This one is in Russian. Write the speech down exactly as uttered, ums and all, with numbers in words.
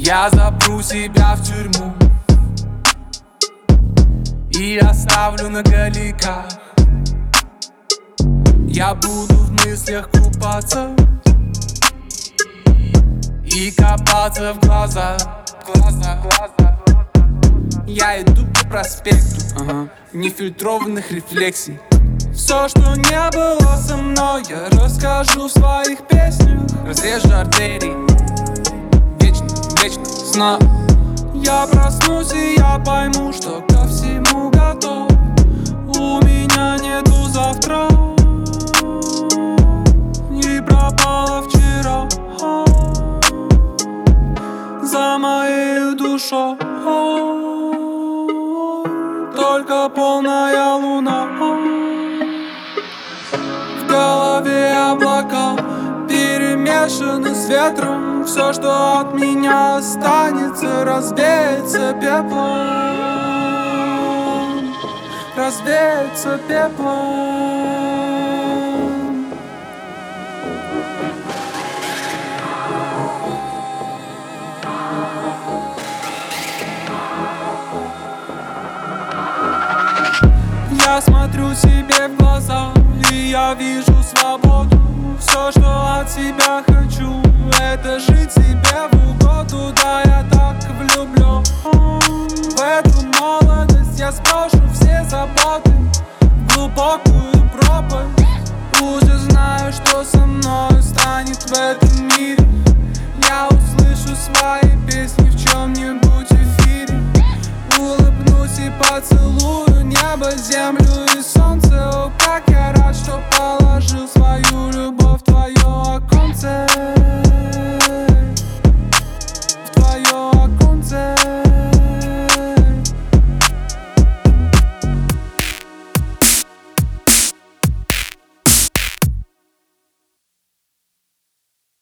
Я запру себя в тюрьму и оставлю на галиках. Я буду в мыслях купаться и копаться в глаза, глаза, глаза. Я иду по проспекту, ага, нефильтрованных рефлексий. Все, что не было со мной, я расскажу в своих песнях. Разрежу артерии, вечно, вечно сна. Я проснусь и я пойму, что ко всему готов. У меня нету завтра и пропало вчера за моей душой. Только полная луна, в голове облака перемешаны с ветром. Все, что от меня останется, развеется пеплом, развеется пеплом. Я смотрю себе в глаза, и я вижу свободу. Все, что от себя хочу, это жить себе в угоду. Да, я так влюблен в эту молодость. Я сброшу все заботы в глубокую пропасть. Уже знаю, что со мной станет в этом мире. Я услышу свои песни в чем-нибудь эфире. Улыбнусь и поцелую небо, землю и солнце. О, как я рад, что положил свою любовь в твою